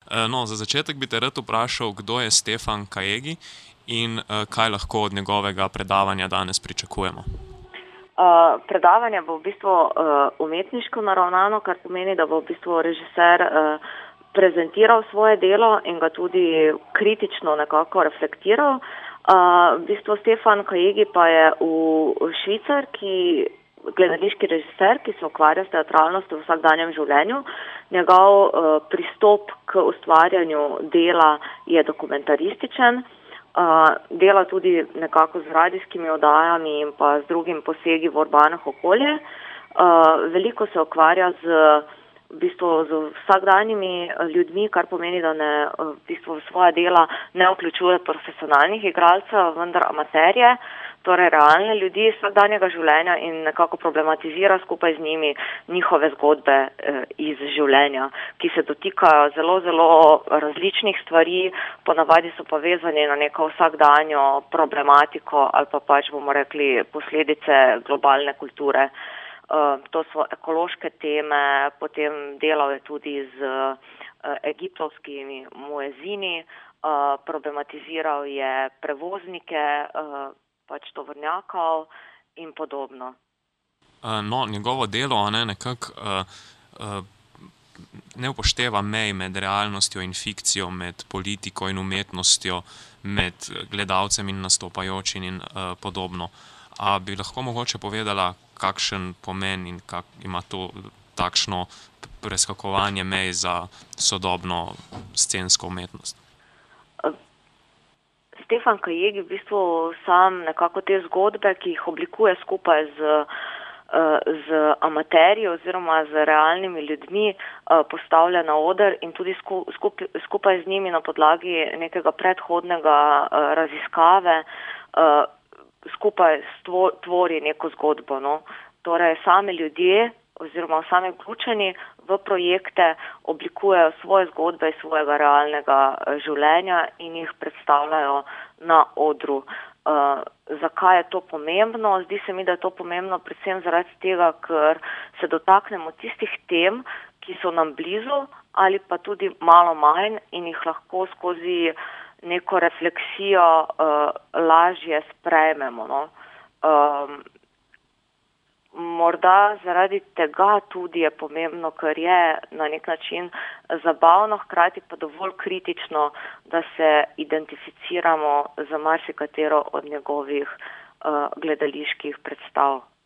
No, za začetek bi te rad vprašal, kdo je Stefan Kajegi in kaj lahko od njegovega predavanja danes pričakujemo. Predavanje bo v bistvu umetniško naravnano, kar pomeni, da bo v bistvu režiser prezentiral svoje delo in ga tudi kritično nekako reflektiral. V bistvu Stefan Kajegi pa je gledališki režiser, ki se ukvarja s teatralnostjo v vsakdanjem življenju. Njegov pristop k ustvarjanju dela je dokumentarističen. Dela tudi nekako z radijskimi oddajami in pa z drugim posegi v urbano okolje. Veliko se ukvarja z vsakdanjimi ljudmi, kar pomeni, da v bistvu svoja dela ne vključuje profesionalnih igralcev, vendar amaterje, torej realne ljudi iz vsakdanjega življenja in nekako problematizira skupaj z njimi njihove zgodbe iz življenja, ki se dotikajo zelo, zelo različnih stvari, ponavadi so povezani na neko vsakdanjo problematiko ali pa pač bomo rekli posledice globalne kulture. To so ekološke teme, potem delal je tudi z egiptovskimi muezini, problematiziral je prevoznike, pač tovornjakov in podobno. No, njegovo delo nekako ne upošteva mej med realnostjo in fikcijo, med politiko in umetnostjo, med gledalcem in nastopajočim in podobno. A bi lahko mogoče povedala, kakšen pomen in ima to takšno preskakovanje mej za sodobno scensko umetnost? Stefan Kajegi v bistvu sam nekako te zgodbe, ki jih oblikuje skupaj z amaterji oziroma z realnimi ljudmi, postavlja na oder in tudi skupaj z njimi na podlagi nekega predhodnega raziskave skupaj tvori neko zgodbo. No? Torej, sami ljudje oziroma sami vključeni v projekte oblikujejo svoje zgodbe iz svojega realnega življenja in jih predstavljajo na odru. Zakaj je to pomembno? Zdi se mi, da je to pomembno predvsem zaradi tega, ker se dotaknemo tistih tem, ki so nam blizu ali pa tudi malo manj in jih lahko skozi neko refleksijo lažje sprejmemo. No? Morda zaradi tega tudi je pomembno, ker je na nek način zabavno, hkrati pa dovolj kritično, da se identificiramo za marsikatero od njegovih gledaliških predstav.